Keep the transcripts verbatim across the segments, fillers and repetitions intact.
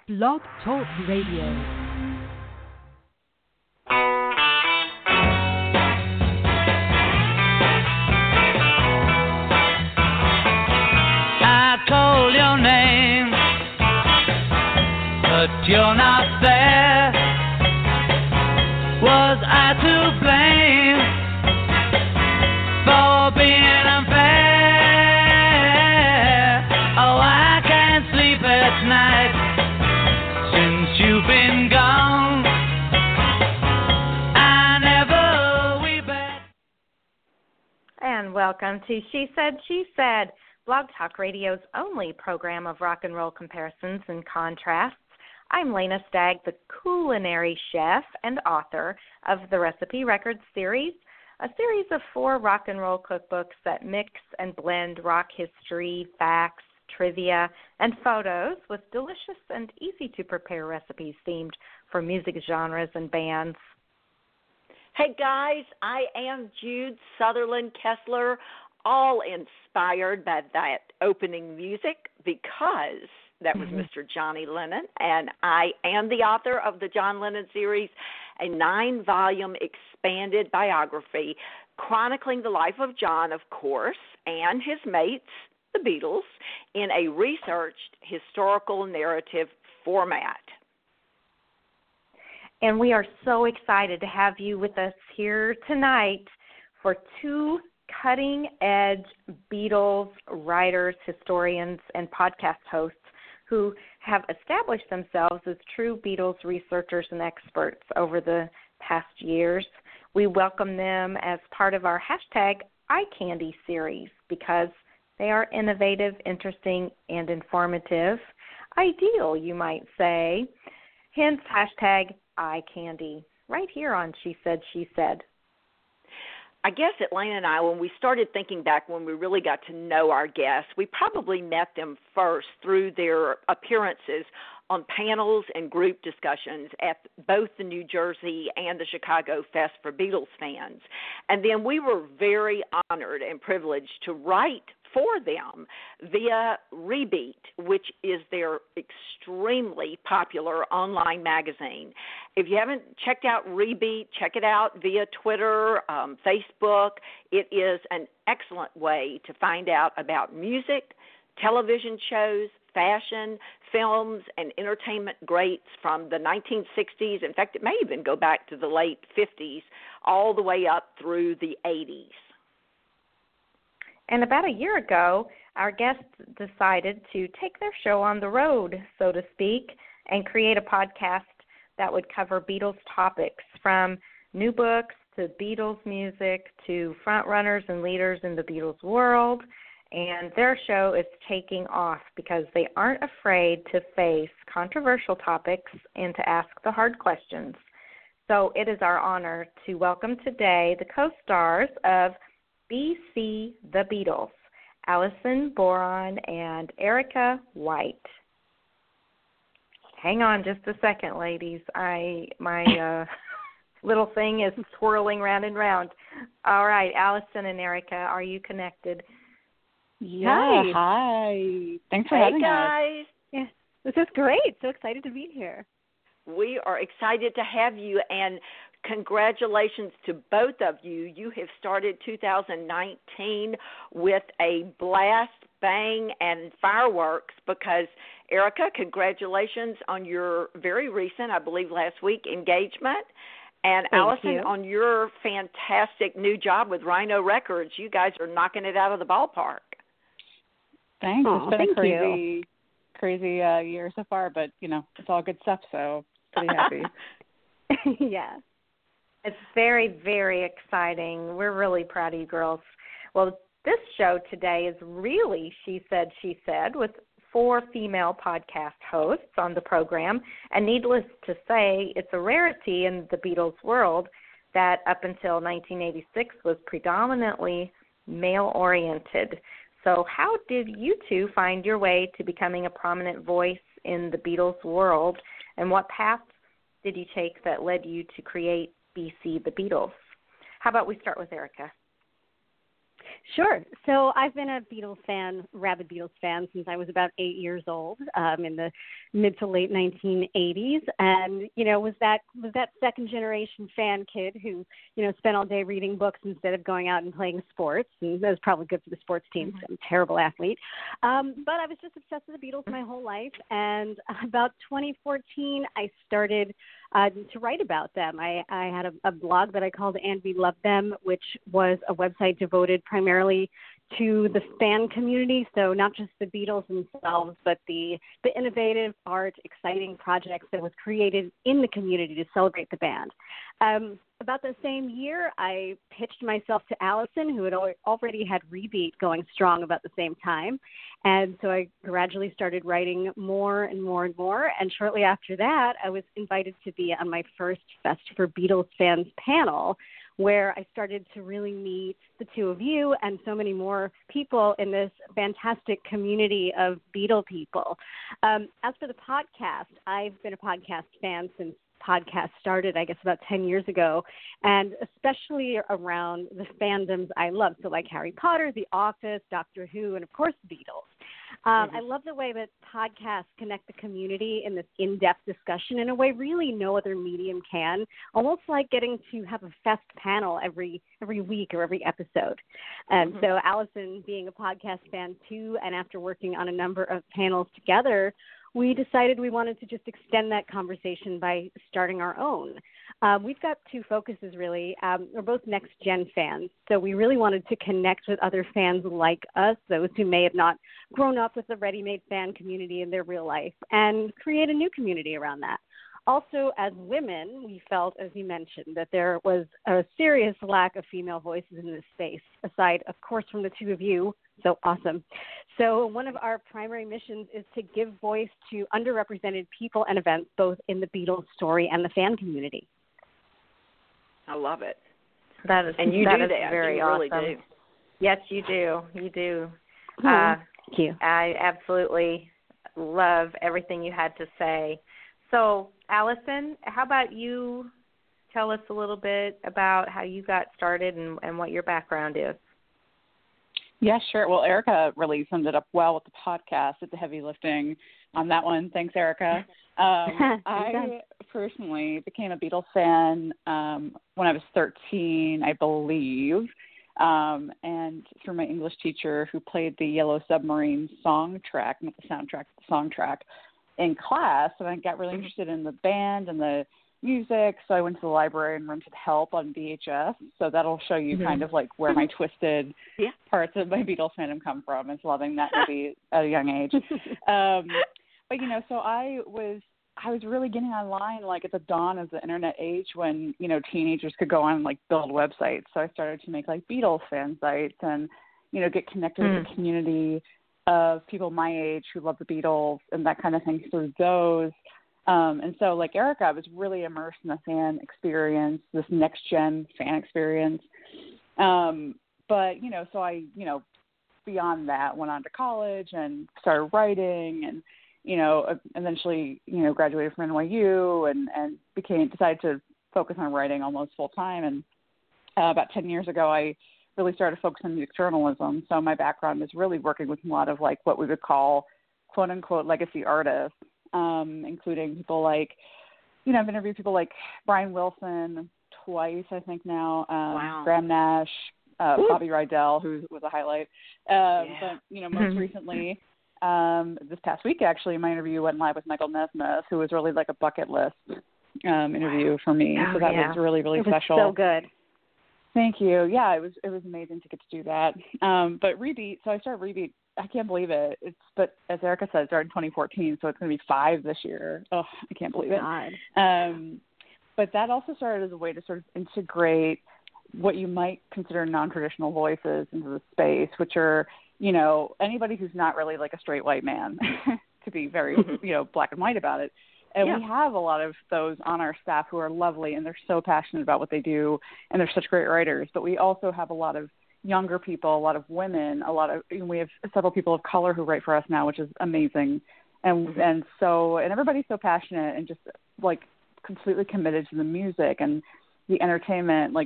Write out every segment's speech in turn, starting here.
Blog Talk Radio. You're not there. Was I to blame for being unfair? Oh, I can't sleep at night since you've been gone. I never we bet. And welcome to She Said, She Said, Blog Talk Radio's only program of rock and roll comparisons and contrasts. I'm Lena Stagg, the culinary chef and author of the Recipe Records series, a series of four rock and roll cookbooks that mix and blend rock history, facts, trivia, and photos with delicious and easy-to-prepare recipes themed for music genres and bands. Hey, guys, I am Jude Sutherland Kessler, all inspired by that opening music because that was mm-hmm. Mister Johnny Lennon, and I am the author of the John Lennon series, a nine-volume expanded biography chronicling the life of John, of course, and his mates, the Beatles, in a researched historical narrative format. And we are so excited to have you with us here tonight for two cutting-edge Beatles writers, historians, and podcast hosts who have established themselves as true Beatles researchers and experts over the past years. We welcome them as part of our hashtag iCandy series because they are innovative, interesting, and informative. Ideal, you might say. Hence, hashtag iCandy, right here on She Said, She Said. I guess Atlanta and I, when we started thinking back, when we really got to know our guests, we probably met them first through their appearances on panels and group discussions at both the New Jersey and the Chicago Fest for Beatles fans. And then we were very honored and privileged to write for them via Rebeat, which is their extremely popular online magazine. If you haven't checked out Rebeat, check it out via Twitter, um, Facebook. It is an excellent way to find out about music, television shows, fashion, films, and entertainment greats from the nineteen sixties. In fact, it may even go back to the late fifties, all the way up through the eighties. And about a year ago, our guests decided to take their show on the road, so to speak, and create a podcast that would cover Beatles topics from new books to Beatles music to frontrunners and leaders in the Beatles world. And their show is taking off because they aren't afraid to face controversial topics and to ask the hard questions. So it is our honor to welcome today the co-stars of B C The Beatles, Alison Boron and Erica White. Hang on just a second, ladies. I my uh, little thing is swirling round and round. All right, Alison and Erica, are you connected? Yeah, hi. hi. Thanks for hey having guys. us. Yeah, this is great. So excited to be here. We are excited to have you, and congratulations to both of you. You have started two thousand nineteen with a blast, bang, and fireworks because, Erica, congratulations on your very recent, I believe last week, engagement. And Thank Alison, you. on your fantastic new job with Rhino Records, you guys are knocking it out of the ballpark. Thanks. Aww, it's been thank a crazy, you. crazy uh, year so far, but, you know, it's all good stuff, so pretty happy. Yeah. It's very, very exciting. We're really proud of you girls. Well, this show today is really She Said, She Said, with four female podcast hosts on the program. And needless to say, it's a rarity in the Beatles world that up until nineteen eighty-six was predominantly male-oriented. So how did you two find your way to becoming a prominent voice in the Beatles world, and what path did you take that led you to create B C The Beatles? How about we start with Erica? Sure. So I've been a Beatles fan, rabid Beatles fan, since I was about eight years old, um, in the mid to late nineteen eighties, and you know was that was that second generation fan kid who you know spent all day reading books instead of going out and playing sports, and that was probably good for the sports team. Mm-hmm. I'm a terrible athlete, um, but I was just obsessed with the Beatles my whole life, and about twenty fourteen I started Uh, to write about them. I, I had a, a blog that I called And We Love Them, which was a website devoted primarily to the fan community, so not just the Beatles themselves, but the, the innovative art, exciting projects that was created in the community to celebrate the band. Um, about the same year, I pitched myself to Allison, who had already had Rebeat going strong about the same time, and so I gradually started writing more and more and more, and shortly after that, I was invited to be on my first Fest for Beatles Fans panel, where I started to really meet the two of you and so many more people in this fantastic community of Beatle people. Um, as for the podcast, I've been a podcast fan since podcast started, I guess, about ten years ago, and especially around the fandoms I love, so like Harry Potter, The Office, Doctor Who, and of course the Beatles. Um, mm-hmm. I love the way that podcasts connect the community in this in-depth discussion in a way really no other medium can, almost like getting to have a fest panel every every week or every episode. And mm-hmm. so Allison, being a podcast fan too, and after working on a number of panels together, we decided we wanted to just extend that conversation by starting our own. Um, we've got two focuses, really. Um, we're both next-gen fans, so we really wanted to connect with other fans like us, those who may have not grown up with the ready-made fan community in their real life, and create a new community around that. Also, as women, we felt, as you mentioned, that there was a serious lack of female voices in this space, aside, of course, from the two of you. So awesome. So one of our primary missions is to give voice to underrepresented people and events, both in the Beatles story and the fan community. I love it. That is, and you that do is that. very you awesome. Really do. Yes, you do. You do. Oh, uh, thank you. I absolutely love everything you had to say. So, Allison, how about you tell us a little bit about how you got started and, and what your background is? Yeah, sure. Well, Erica really summed it up well with the podcast. It's the heavy lifting on that one. Thanks, Erica. Um, I personally became a Beatles fan um, when I was thirteen, I believe, um, and through my English teacher who played the Yellow Submarine song track, not the soundtrack, the song track, in class. And I got really interested in the band and the music, so I went to the library and rented Help on V H S. So that'll show you mm-hmm. kind of like where my twisted yeah. parts of my Beatles fandom come from, is loving that movie at a young age. Um, but you know, so I was I was really getting online like at the dawn of the internet age when you know teenagers could go on and like build websites. So I started to make like Beatles fan sites and you know get connected mm. with the community of people my age who love the Beatles and that kind of thing through those. Um, and so, like Erica, I was really immersed in the fan experience, this next-gen fan experience. Um, but, you know, so I, you know, beyond that, went on to college and started writing and, you know, eventually, you know, graduated from N Y U and, and became, decided to focus on writing almost full-time. And uh, about ten years ago, I really started to focus on music journalism. So my background is really working with a lot of, like, what we would call, quote-unquote, legacy artists. Um, including people like, you know, I've interviewed people like Brian Wilson twice, I think now, um, wow. Graham Nash, uh, Bobby Rydell, who was a highlight. Um, yeah. But, you know, most recently, um, this past week, actually, my interview went live with Michael Nesmith, who was really like a bucket list um, interview for me. Oh, so that yeah. was really, really it special. Was so good. Thank you. Yeah, it was it was amazing to get to do that. Um, but Rebeat, so I started Rebeat. I can't believe it. It's but as Erica said, it started in twenty fourteen, so it's going to be five this year. Oh, I can't believe it. God. Um, but that also started as a way to sort of integrate what you might consider non-traditional voices into the space, which are, you know, anybody who's not really like a straight white man, to be very, you know, black and white about it. And yeah. we have a lot of those on our staff who are lovely, and they're so passionate about what they do, and they're such great writers. But we also have a lot of younger people, a lot of women, a lot of, you know, we have several people of color who write for us now, which is amazing. And mm-hmm. and so, and everybody's so passionate and just like completely committed to the music and the entertainment. Like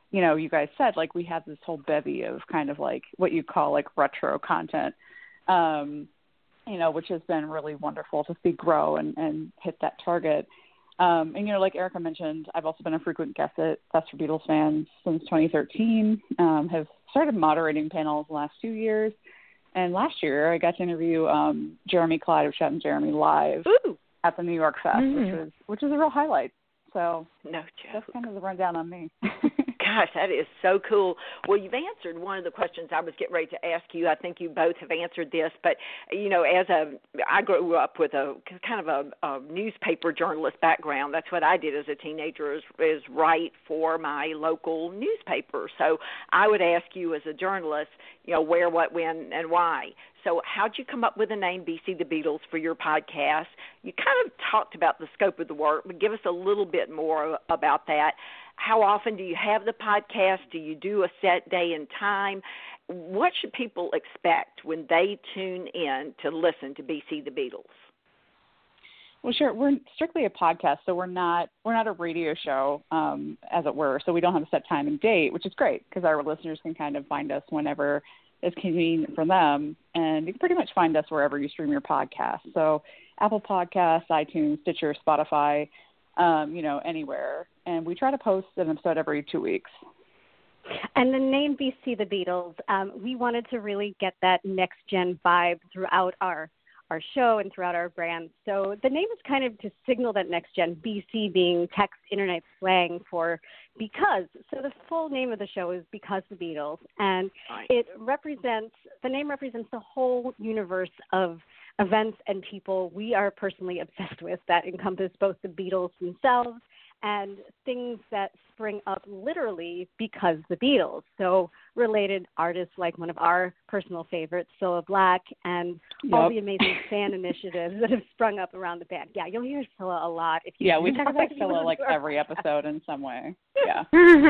you know, you guys said, like, we have this whole bevy of kind of like what you call like retro content, um, you know, which has been really wonderful to see grow and, and hit that target. Um, and, you know, like Erica mentioned, I've also been a frequent guest at Best for Beatles Fans since twenty thirteen, um, have started moderating panels the last few years. And last year I got to interview um, Jeremy Clyde of Chet and Jeremy live Ooh. at the New York Fest, Mm-hmm. which was which was a real highlight. So No joke. that's kind of the rundown on me. Gosh, that is so cool. Well, you've answered one of the questions I was getting ready to ask you. I think you both have answered this, but, you know, as a, I grew up with a kind of a, a newspaper journalist background. That's what I did as a teenager, is, is write for my local newspaper. So I would ask you as a journalist, you know, where, what, when, and why. So how'd you come up with the name B C The Beatles for your podcast? You kind of talked about the scope of the work, but give us a little bit more about that. How often do you have the podcast? Do you do a set day and time? What should people expect when they tune in to listen to B C The Beatles? Well, sure. We're strictly a podcast, so we're not we're not a radio show, um, as it were. So we don't have a set time and date, which is great because our listeners can kind of find us whenever it's convenient for them. And you can pretty much find us wherever you stream your podcast. So Apple Podcasts, iTunes, Stitcher, Spotify, um, you know, anywhere. And we try to post an episode every two weeks. And the name B C The Beatles, um, we wanted to really get that next-gen vibe throughout our our show and throughout our brand. So the name is kind of to signal that next gen, B C being text internet slang for because. So the full name of the show is Because the Beatles, and Right. it represents, the name represents the whole universe of events and people we are personally obsessed with that encompass both the Beatles themselves and things that spring up literally because the Beatles. So related artists like one of our personal favorites, Cilla Black, and Yep. all the amazing fan initiatives that have sprung up around the band. Yeah, you'll hear Cilla a lot. If you Yeah, we talk about if you Cilla listen like to our every podcast. episode in some way. Yeah.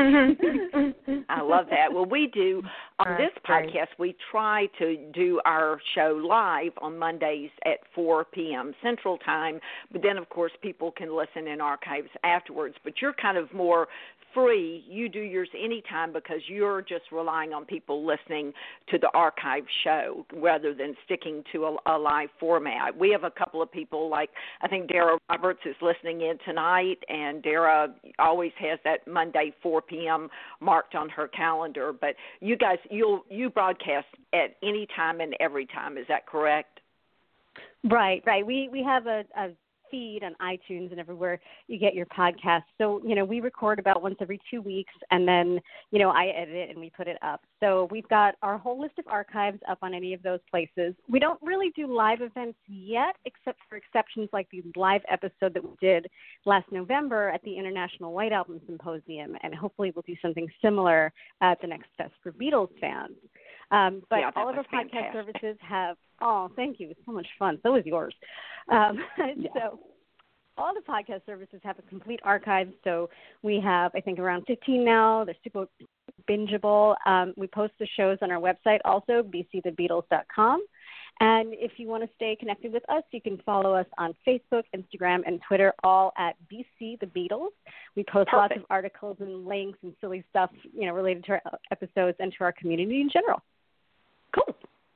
I love that. Well, we do, on That's this great. podcast, we try to do our show live on Mondays at four p.m. Central Time, but then, of course, people can listen in archives afterwards. But you're kind of more free. You do yours anytime because you're just relying on people listening to the archive show rather than sticking to a, a live format. We have a couple of people, like I think Dara Roberts is listening in tonight, and Dara always has that Monday four p.m. marked on her calendar. But you guys, you'll you broadcast at any time and every time. Is that correct? Right, right. We we have a, a feed on iTunes and everywhere you get your podcast. So, you know, we record about once every two weeks and then, you know, I edit it and we put it up. So we've got our whole list of archives up on any of those places. We don't really do live events yet, except for exceptions like the live episode that we did last November at the International White Album Symposium. And hopefully we'll do something similar at the next Fest for Beatles fans. Um, but Yeah, that all of our was podcast fantastic. services have, oh, thank you. It's so much fun. So is yours. Um, Yeah. So all the podcast services have a complete archive. So we have, I think, around fifteen now. They're super bingeable. Um, we post the shows on our website also, b c the beatles dot com. And if you want to stay connected with us, you can follow us on Facebook, Instagram, and Twitter, all at B C The Beatles. We post lots Perfect. of articles and links and silly stuff, you know, related to our episodes and to our community in general. Cool.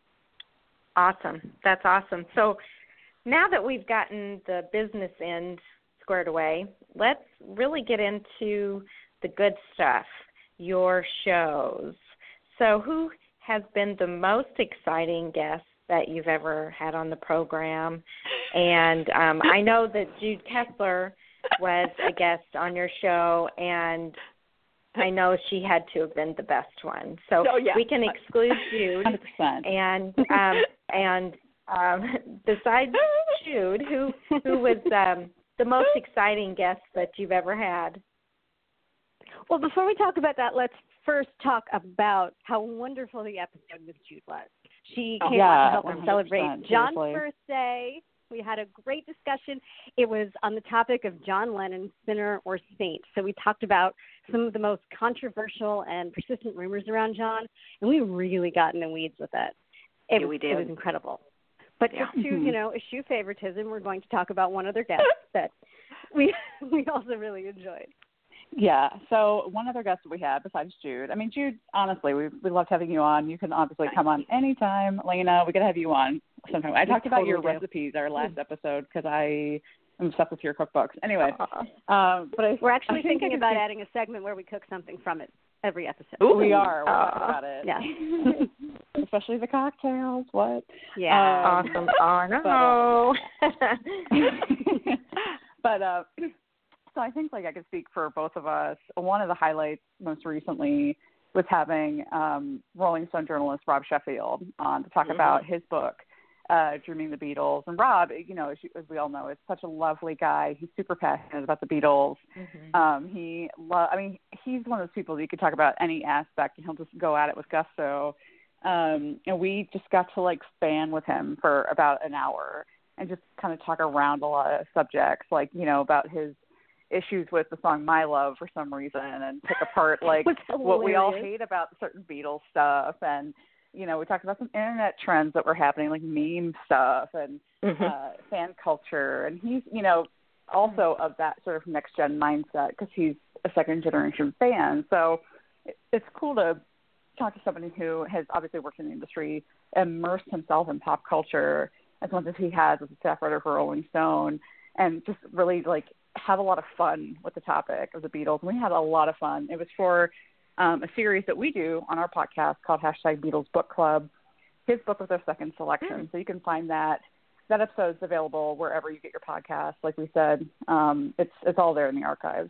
Awesome. That's awesome. So now that we've gotten the business end squared away, let's really get into the good stuff, your shows. So who has been the most exciting guest that you've ever had on the program? And um, I know that Jude Kessler was a guest on your show, and I know she had to have been the best one. So Oh, yeah. we can exclude Jude. one hundred percent. And um, and um, besides Jude, who who was um, the most exciting guest that you've ever had? Well, before we talk about that, let's first talk about how wonderful the episode with Jude was. She Oh, came yeah, on to help one us hundred celebrate percent, John's seriously. birthday. We had a great discussion. It was on the topic of John Lennon, sinner or saint. So we talked about some of the most controversial and persistent rumors around John, and we really got in the weeds with it. It, Yeah, was, we it did. was incredible. But Yeah. just to, Mhm. you know, eschew favoritism, we're going to talk about one other guest that we we also really enjoyed. Yeah. So one other guest that we had besides Jude. I mean, Jude, honestly, we we loved having you on. You can obviously come on anytime. Lena, we got to have you on sometime. I We talked about totally your do. recipes our last episode because I am obsessed with your cookbooks. Anyway, um, but I, We're actually I think thinking I about speak- adding a segment where we cook something from it every episode. Ooh, we are. We're uh, talking about it. Yeah. Especially the cocktails. What? Yeah. Um, Awesome. Oh, no. but uh, so I think like I could speak for both of us. One of the highlights most recently was having um, Rolling Stone journalist Rob Sheffield on to talk Mm-hmm. about his book, uh, Dreaming the Beatles. And Rob, you know, as, you, as we all know, is such a lovely guy. He's super passionate about the Beatles. Mm-hmm. Um, he, lo- I mean, he's one of those people that you could talk about any aspect, and he'll just go at it with gusto. Um, and we just got to like fan with him for about an hour and just kind of talk around a lot of subjects, like, you know, about his issues with the song My Love for some reason, and pick apart like what we all hate about certain Beatles stuff. And, you know, we talked about some internet trends that were happening, like meme stuff and Mm-hmm. uh, fan culture. And he's, you know, also of that sort of next gen mindset because he's a second generation fan. So it, it's cool to talk to somebody who has obviously worked in the industry, immersed himself in pop culture as much as he has as a staff writer for Rolling Stone, and just really like have a lot of fun with the topic of the Beatles. We had a lot of fun. It was for um, a series that we do on our podcast called hashtag Beatles Book Club. His book was our second selection, so you can find that. That episode's available wherever you get your podcasts. Like we said, um, it's it's all there in the archives.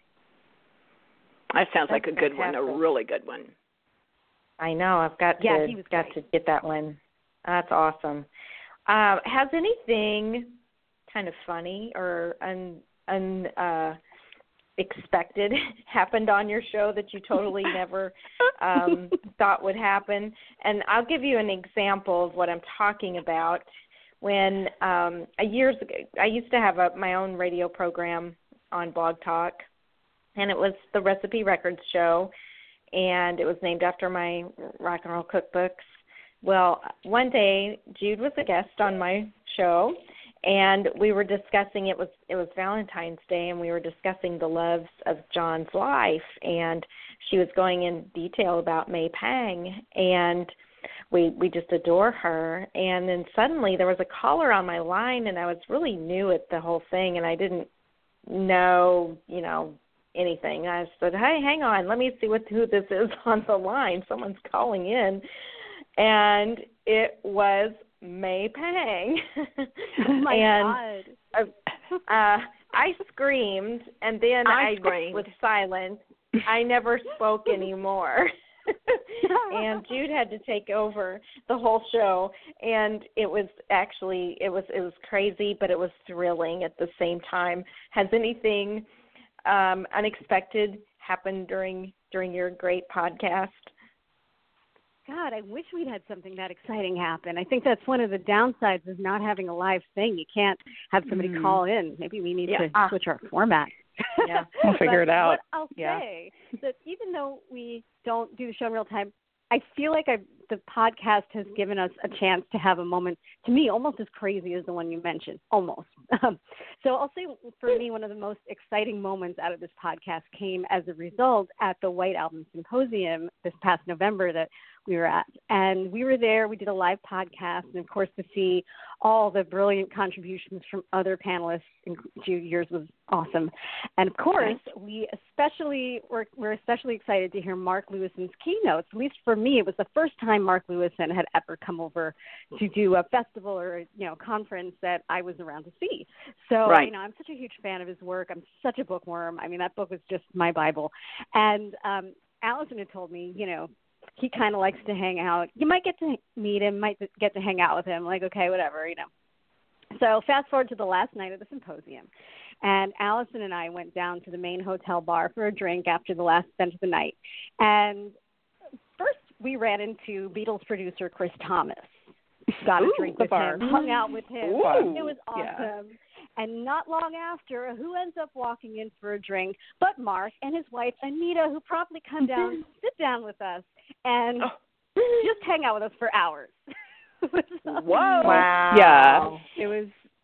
That sounds like That's a good one, a fantastic. really good one. I know. I've got Yeah, to he was got great. to get that one. That's awesome. Uh, has anything kind of funny or un, un uh, expected happened on your show that you totally never um, thought would happen? And I'll give you an example of what I'm talking about. When um, years ago, I used to have a, my own radio program on Blog Talk, and it was the Recipe Records Show, and it was named after my rock and roll cookbooks. Well, one day Jude was a guest on my show, and we were discussing, it was it was Valentine's Day, and we were discussing the loves of John's life, and she was going in detail about May Pang, and we we just adore her. And then suddenly there was a caller on my line, and I was really new at the whole thing, and I didn't know, you know, anything. I said, hey, hang on, let me see what who this is on the line. Someone's calling in. And it was May Pang. Oh, my and, God. Uh, I screamed, and then I I, screamed. was silent. I never spoke anymore. And Jude had to take over the whole show, and it was actually it was it was crazy, but it was thrilling at the same time. Has anything um, unexpected happened during during your great podcast? God, I wish we'd had something that exciting happen. I think that's one of the downsides of not having a live thing. You can't have somebody Mm. call in. Maybe we need Yeah. to Ah. switch our format. Yeah. We'll figure But it out. What I'll Yeah. say that even though we don't do the show in real time, I feel like I, the podcast has given us a chance to have a moment, to me, almost as crazy as the one you mentioned, almost. Um, so I'll say for me, one of the most exciting moments out of this podcast came as a result at the White Album Symposium this past November that we were at. And we were there, we did a live podcast, and of course to see all the brilliant contributions from other panelists, including yours was awesome. And of course, we especially were, we're especially excited to hear Mark Lewison's keynotes. At least for me, it was the first time Mark Lewison had ever come over to do a festival or, you know, conference that I was around to see. So, Right. you know, I'm such a huge fan of his work. I'm such a bookworm. I mean, that book was just my Bible. And um, Allison had told me, you know, he kind of likes to hang out. You might get to meet him, might get to hang out with him. Like, okay, whatever, you know. So fast forward to the last night of the symposium, and Allison and I went down to the main hotel bar for a drink after the last event of the night. And first we ran into Beatles producer Chris Thomas. Got a Ooh, drink the with bar. him, hung out with him. Ooh, It was awesome. yeah. And not long after, who ends up walking in for a drink but Mark and his wife, Anita, who promptly come down, sit down with us, and just hang out with us for hours. Whoa. Wow. Yeah, it was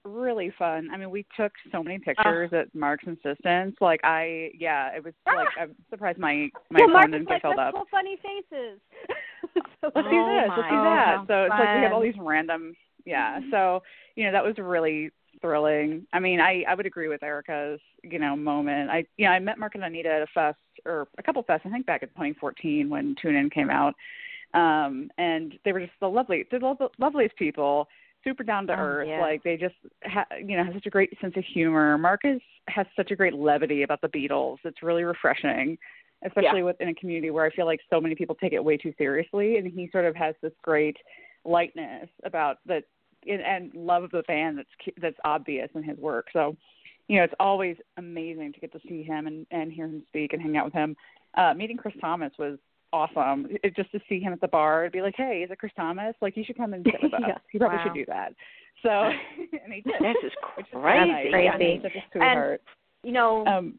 really fun. I mean, we took so many pictures uh, at Mark's insistence. Like, I, yeah, it was ah. like, I'm surprised my, my yeah, phone Mark didn't was get like, filled let's up. pull funny faces. So let's oh do this, let's do that. Oh, so it's fun. like we have all these random, yeah. So, you know, that was really thrilling. I mean, I, I would agree with Erica's, you know, moment. I, you know, I met Mark and Anita at a fest, or a couple fests, I think back in twenty fourteen when Tune In came out. Um, and they were just the lovely, they're the lo- loveliest people, super down to oh, earth. yeah. Like they just, ha- you know, have such a great sense of humor. Mark is, has such a great levity about the Beatles. It's really refreshing, especially yeah. within a community where I feel like so many people take it way too seriously. And he sort of has this great lightness about that and, and love of the band that's, that's obvious in his work. So, you know, it's always amazing to get to see him and, and hear him speak and hang out with him. Uh, meeting Chris Thomas was awesome. It, just to see him at the bar and be like, hey, is it Chris Thomas? Like, you should come and sit with us. yeah. He probably wow. should do that. So, and he did. This is crazy. That's crazy. I mean, such a sweetheart. And, you know, um,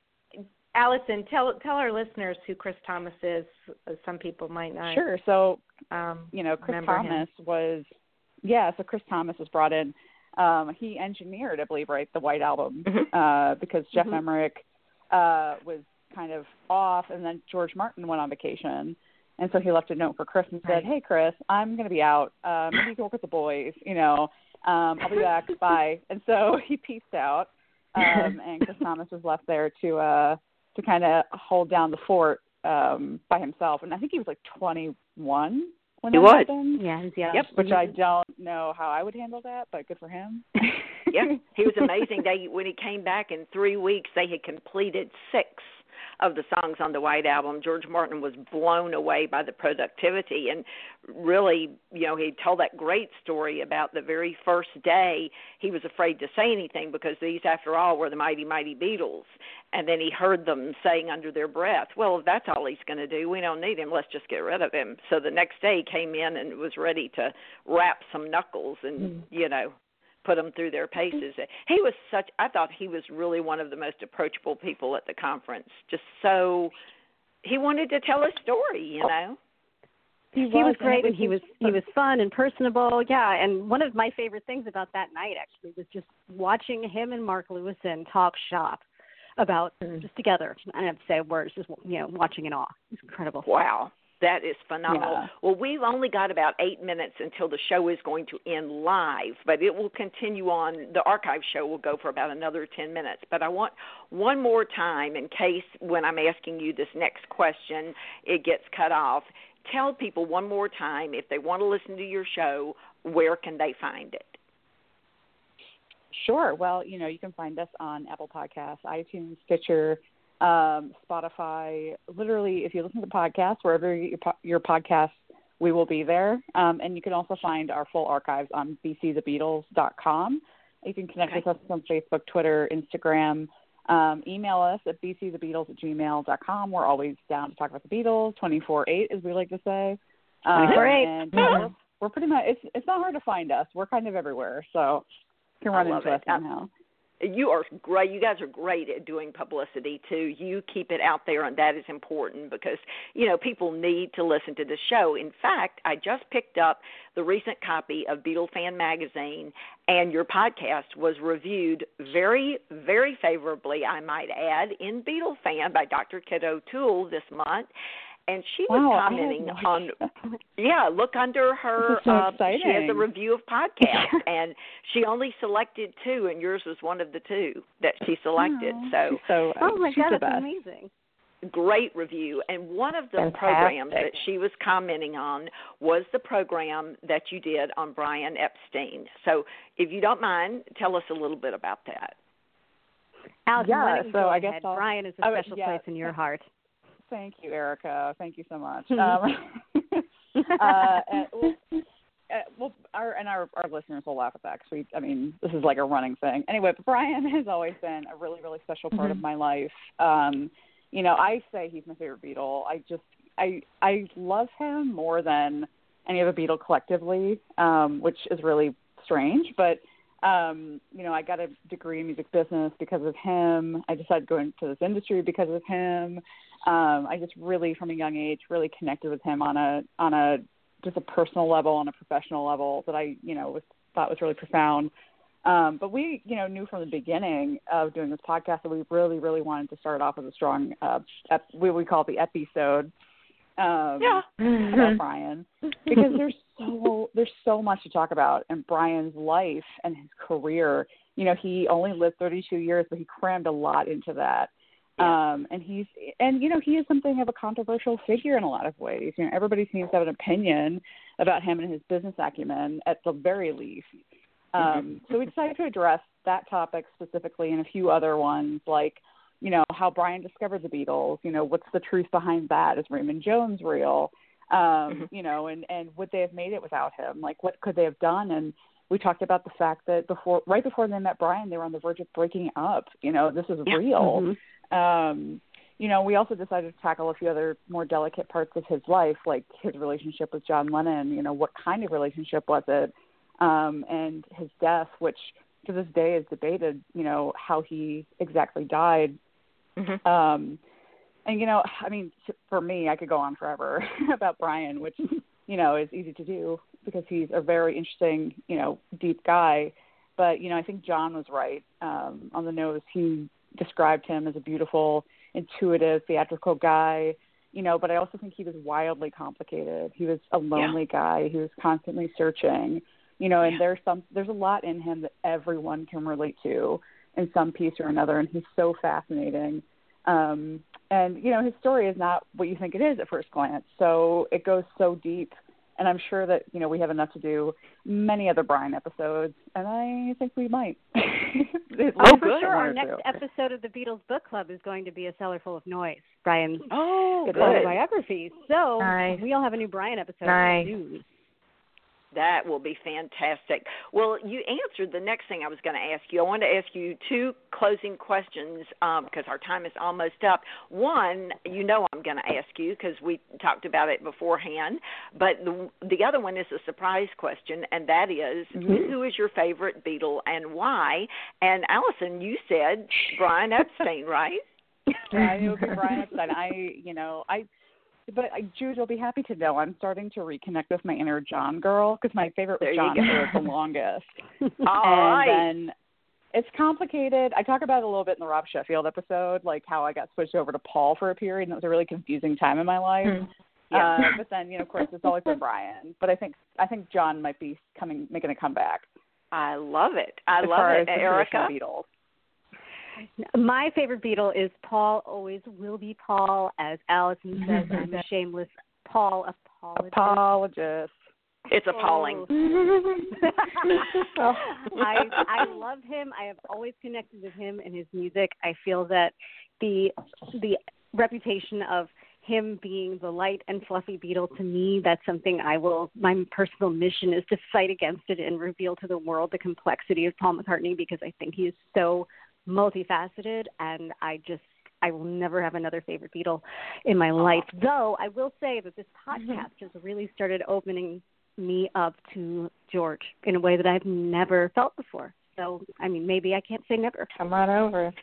Allison, tell tell our listeners who Chris Thomas is. Some people might not. Sure. So, um, you know, Chris Thomas him. was, yeah, so Chris Thomas was brought in. Um, he engineered, I believe, right, the White Album mm-hmm. uh, because Jeff mm-hmm. Emmerich uh, was kind of off, and then George Martin went on vacation. And so he left a note for Chris and said, right. hey, Chris, I'm going to be out. Um, maybe you can work with the boys, you know. Um, I'll be back. Bye. And so he peaced out, um, and Chris Thomas was left there to uh, to kind of hold down the fort um, by himself. And I think he was like twenty-one when he that was. happened. Yeah, yeah. Yep, which I don't know how I would handle that, but good for him. Yeah, he was amazing. They when he came back in three weeks, they had completed six of the songs on the White Album. George Martin was blown away by the productivity, and really, you know, he told that great story about the very first day he was afraid to say anything because these, after all, were the mighty, mighty Beatles. And then he heard them saying under their breath, well, if that's all he's going to do, we don't need him, let's just get rid of him. So the next day he came in and was ready to rap some knuckles and, mm. you know, put them through their paces. He was such, I thought he was really one of the most approachable people at the conference. Just so, he wanted to tell a story, you know. He was, he was great, and he was he was fun and personable. Yeah, and one of my favorite things about that night actually was just watching him and Mark Lewison talk shop about mm. just together. I don't have to say words, just, you know, watching it all. It's incredible. Wow. That is phenomenal. Yeah. Well, we've only got about eight minutes until the show is going to end live, but it will continue on. The archive show will go for about another ten minutes. But I want one more time, in case when I'm asking you this next question, it gets cut off. Tell people one more time, if they want to listen to your show, where can they find it? Sure. Well, you know, you can find us on Apple Podcasts, iTunes, Stitcher, Um, Spotify. Literally, if you listen to podcasts, wherever you po- your podcasts, we will be there. Um, and you can also find our full archives on b c the beatles dot com. You can connect okay. with us on Facebook, Twitter, Instagram. Um, email us at b c the beatles at gmail dot com. We're always down to talk about the Beatles, twenty-four eight, as we like to say. Um, twenty-four eight. And yeah, we're, we're pretty much, it's, it's not hard to find us. We're kind of everywhere, so you can run into it. us somehow. You are great. You guys are great at doing publicity, too. You keep it out there, and that is important because, you know, people need to listen to the show. In fact, I just picked up the recent copy of Beatle Fan Magazine, and your podcast was reviewed very, very favorably, I might add, in Beatle Fan by Doctor Kit O'Toole this month. And she was wow, commenting on, yeah, look under her, so uh, exciting. she has a review of podcasts, and she only selected two, and yours was one of the two that she selected. Oh, so, so uh, oh my she's God, the that's best. amazing. Great review. And one of the Fantastic. programs that she was commenting on was the program that you did on Brian Epstein. So if you don't mind, tell us a little bit about that. Allison, yeah, why don't you so go I guess ahead? I'll, Brian is a special oh, yeah. place in your heart. Thank you, Erica. Thank you so much. um, uh, and, well, uh, well, our and our, our listeners will laugh at that because we, I mean, this is like a running thing. Anyway, but Brian has always been a really, really special part mm-hmm. of my life. Um, you know, I say he's my favorite Beatle. I just, I, I love him more than any of the Beatle collectively, um, which is really strange, but. Um, you know, I got a degree in music business because of him. I decided to go into this industry because of him. Um, I just really, from a young age, really connected with him on a on a just a personal level, on a professional level that I, you know, was thought was really profound. Um, but we, you know, knew from the beginning of doing this podcast that we really, really wanted to start off with a strong, uh, ep- what we call it the episode, um, yeah. about Brian, because there's so there's so much to talk about in Brian's life and his career. You know, he only lived thirty-two years, but he crammed a lot into that. Yeah. Um, and he's, and you know, he is something of a controversial figure in a lot of ways. You know, everybody seems to have an opinion about him and his business acumen at the very least. Um, mm-hmm. So we decided to address that topic specifically and a few other ones, like, you know, how Brian discovered the Beatles. You know, what's the truth behind that? Is Raymond Jones real? Um, mm-hmm. You know, and, and would they have made it without him? Like, what could they have done? And we talked about the fact that before, right before they met Brian, they were on the verge of breaking up. You know, this is yeah. real. Mm-hmm. Um, you know, we also decided to tackle a few other more delicate parts of his life, like his relationship with John Lennon. You know, what kind of relationship was it? Um, and his death, which to this day is debated, you know, how he exactly died. Mm-hmm. Um, and, you know, I mean, for me, I could go on forever about Brian, which, you know, is easy to do because he's a very interesting, you know, deep guy. But, you know, I think John was right um, on the nose. He described him as a beautiful, intuitive, theatrical guy, you know, but I also think he was wildly complicated. He was a lonely yeah. guy. He was constantly searching, you know, and yeah. there's some, there's a lot in him that everyone can relate to in some piece or another. And he's so fascinating. Um, and, you know, his story is not what you think it is at first glance. So it goes so deep. And I'm sure that, you know, we have enough to do many other Brian episodes, and I think we might. oh, for sure. Our next episode of the Beatles Book Club is going to be A Cellar Full of Noise, Brian's oh, autobiography. So nice. we all have a new Brian episode. Nice. That will be fantastic. Well, you answered the next thing I was going to ask you. I wanted to ask you two closing questions um, because our time is almost up. One, you know I'm going to ask you because we talked about it beforehand, but the, the other one is a surprise question, and that is, mm-hmm. who is your favorite Beatle and why? And Allison, you said Brian Epstein, right? Yeah, it would be Brian Epstein. I, you know, I... But, uh, Jude, you'll be happy to know I'm starting to reconnect with my inner John girl because my favorite was John for the longest. All and right. then it's complicated. I talk about it a little bit in the Rob Sheffield episode, like how I got switched over to Paul for a period, and it was a really confusing time in my life. Mm. Yeah. Uh, but then, you know, of course, it's always been Brian. But I think I think John might be coming, making a comeback. I love it. I as love far it, as the Erica. Beatles. My favorite Beatle is Paul, always will be Paul. As Allison says, I'm a shameless Paul apologist. Apologist. It's appalling. Oh. I I love him. I have always connected with him and his music. I feel that the the reputation of him being the light and fluffy Beatle, to me, that's something I will, my personal mission is to fight against it and reveal to the world the complexity of Paul McCartney, because I think he is so multifaceted, and I just, I will never have another favorite Beatle in my life. Though I will say that this podcast has really started opening me up to George in a way that I've never felt before. So, I mean, maybe I can't say never. Come on over.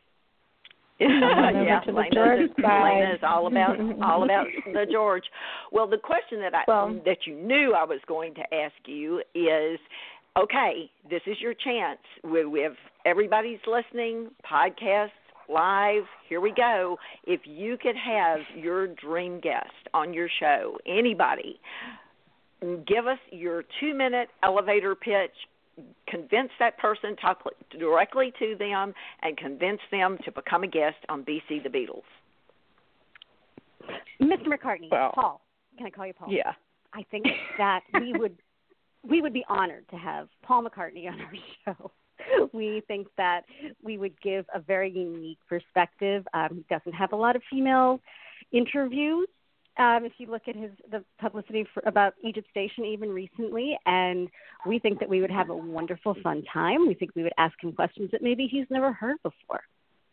yeah, Lena is, Lena is all about all about the George. Well, the question that I well, that you knew I was going to ask you is, okay, this is your chance. We, we have everybody's listening, podcasts, live. Here we go. If you could have your dream guest on your show, anybody, give us your two-minute elevator pitch. Convince that person, talk directly to them, and convince them to become a guest on B C The Beatles. Mister McCartney, well, Paul. Can I call you Paul? Yeah. I think that we would we would be honored to have Paul McCartney on our show. We think that we would give a very unique perspective. Um, he doesn't have a lot of female interviews. Um, if you look at his the publicity for, about Egypt Station even recently, and we think that we would have a wonderful, fun time. We think we would ask him questions that maybe he's never heard before.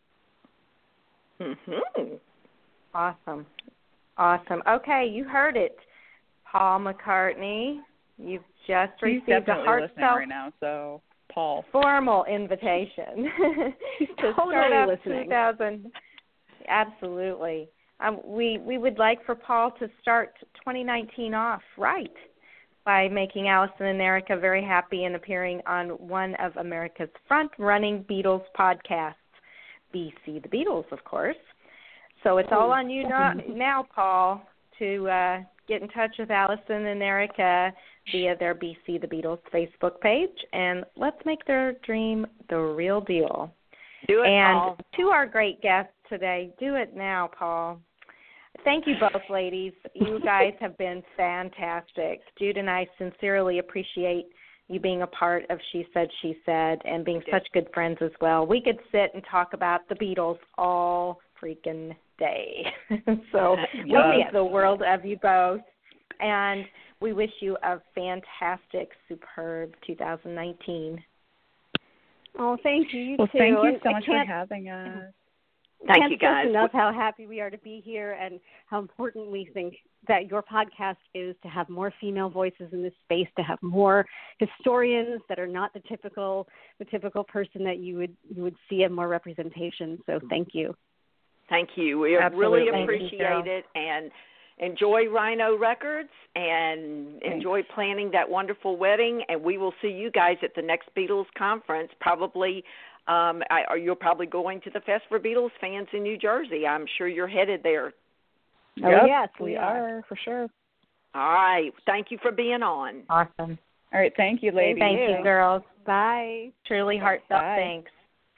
Mm-hmm. Awesome. Awesome. Okay, you heard it. Paul McCartney, you've just he's received a heartfelt right now, so Paul. formal invitation He's to totally start up listening. two thousand. Absolutely. Um, we we would like for Paul to start twenty nineteen off right, by making Allison and Erica very happy and appearing on one of America's front-running Beatles podcasts, B C The Beatles, of course. So it's all on you now, now Paul, to uh, get in touch with Allison and Erica via their B C The Beatles Facebook page, and let's make their dream the real deal. Do it, and Paul. To our great guests today, do it now, Paul. Thank you both, ladies. You guys have been fantastic. Jude and I sincerely appreciate you being a part of She Said, She Said, and being such good friends as well. We could sit and talk about the Beatles all freaking day. So we think the world of you both, and we wish you a fantastic, superb two thousand nineteen. Oh, thank you. You well, too. thank you And so I much for can't- having us. Thank can't you, guys. stress enough how happy we are to be here and how important we think that your podcast is to have more female voices in this space, to have more historians that are not the typical the typical person that you would you would see, and more representation. So thank you. Thank you. We Absolutely. really Thank you, appreciate Carol. it, and enjoy Rhino Records, and enjoy planning that wonderful wedding. And we will see you guys at the next Beatles conference. Probably, um, I, or you're probably going to the Fest for Beatles fans in New Jersey. I'm sure you're headed there. Oh, Yep, yes, we we are. are. for sure. All right. Thank you for being on. Awesome. All right, thank you, ladies. Thank you, girls. Bye. Truly heartfelt Bye. thanks.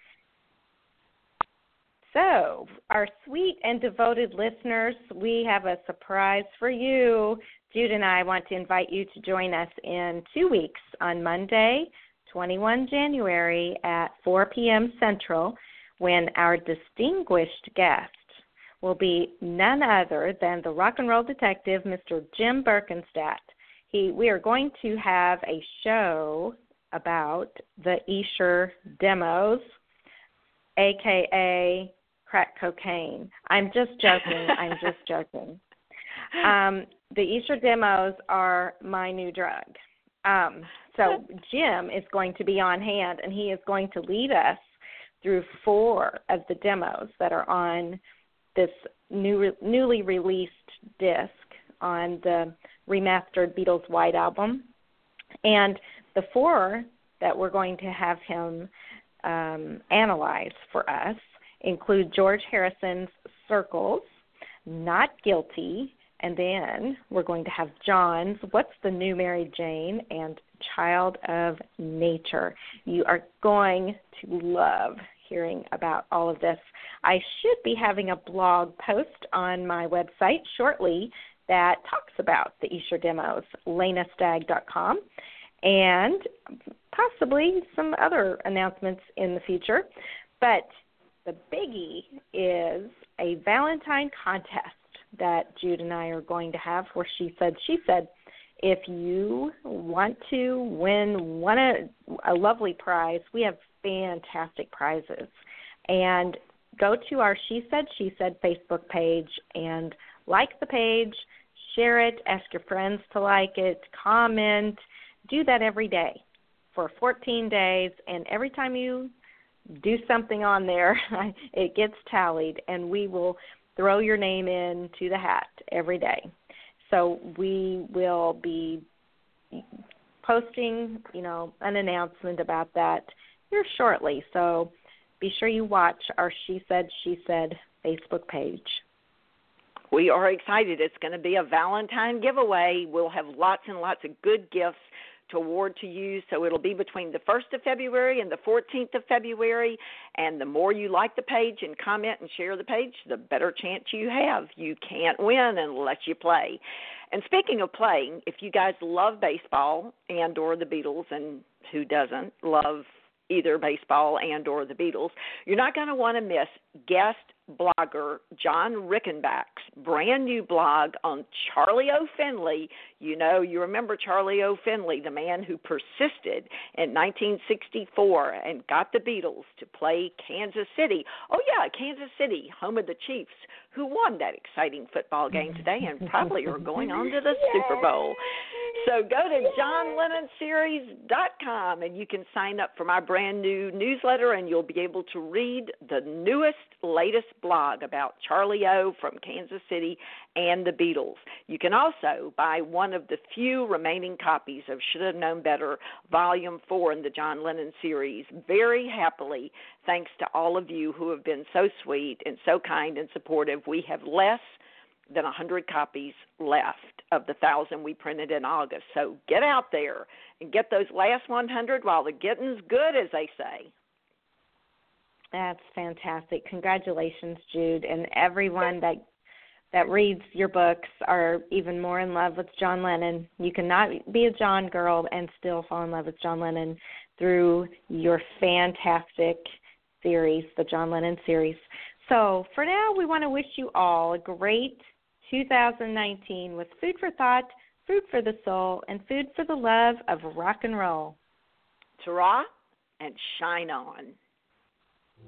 So, our sweet and devoted listeners, we have a surprise for you. Jude and I want to invite you to join us in two weeks on Monday, the twenty-first of January at four p.m. Central, when our distinguished guest will be none other than the rock and roll detective, Mister Jim Birkenstadt. He, we are going to have a show about the Escher demos, a k a crack cocaine. I'm just joking. I'm just joking. Um, the Escher demos are my new drug. Um, so Jim is going to be on hand, and he is going to lead us through four of the demos that are on this new, newly released disc on the remastered Beatles White Album. And the four that we're going to have him um, analyze for us include George Harrison's Circles, Not Guilty, and then we're going to have John's What's the New Mary Jane, and Child of Nature. You are going to love hearing about all of this. I should be having a blog post on my website shortly that talks about the Escher demos, lena stagg dot com, and possibly some other announcements in the future. But the biggie is a Valentine contest that Jude and I are going to have where She Said, She Said, if you want to win one a, a lovely prize, we have fantastic prizes. And go to our She Said, She Said Facebook page and like the page, share it, ask your friends to like it, comment. Do that every day for fourteen days, and every time you do something on there, it gets tallied, and we will throw your name into the hat every day. So we will be posting, you know, an announcement about that here shortly. So be sure you watch our She Said, She Said Facebook page. We are excited. It's going to be a Valentine giveaway. We'll have lots and lots of good gifts to award to you. So it'll be between the first of February and the fourteenth of February. And the more you like the page and comment and share the page, the better chance you have. You can't win unless you play. And speaking of playing, if you guys love baseball and or the Beatles, and who doesn't love either baseball and or the Beatles, you're not going to want to miss guest blogger John Rickenback's brand new blog on Charlie O. Finley. You know, you remember Charlie O. Finley, the man who persisted in nineteen sixty-four and got the Beatles to play Kansas City. Oh, yeah, Kansas City, home of the Chiefs, who won that exciting football game today and probably are going on to the Super Bowl. So go to john lennon series dot com and you can sign up for my brand new newsletter, and you'll be able to read the newest, latest blog about Charlie O from Kansas City and the Beatles. You can also buy one of the few remaining copies of Should Have Known Better, Volume four in the John Lennon series, very happily, thanks to all of you who have been so sweet and so kind and supportive. We have less than one hundred copies left of the one thousand we printed in August. So get out there and get those last one hundred while the getting's good, as they say. That's fantastic. Congratulations, Jude, and everyone that that reads your books are even more in love with John Lennon. You cannot be a John girl and still fall in love with John Lennon through your fantastic series, the John Lennon series. So for now, we want to wish you all a great two thousand nineteen with food for thought, food for the soul, and food for the love of rock and roll. Ta-ra and shine on.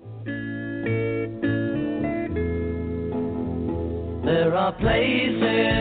There are places